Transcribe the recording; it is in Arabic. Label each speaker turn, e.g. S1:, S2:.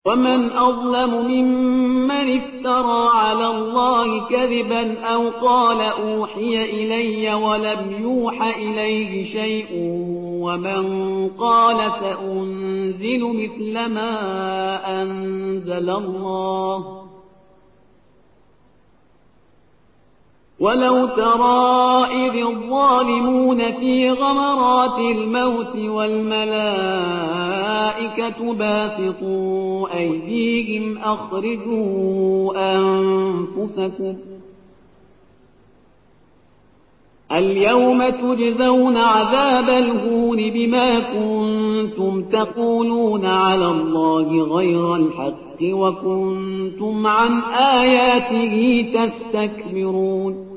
S1: ومن أظلم ممن افترى على الله كذبا أو قال أوحي إلي ولم يوح إليه شيء ومن قال سأنزل مثل ما أنزل الله ولو ترى إذ الظالمون في غمرات الموت والملائكة باسطوا أيديهم أخرجوا أنفسكم اليوم تجزون عذاب الهون بما كنتم تقولون على الله غير الحق وكنتم عن آياته تستكبرون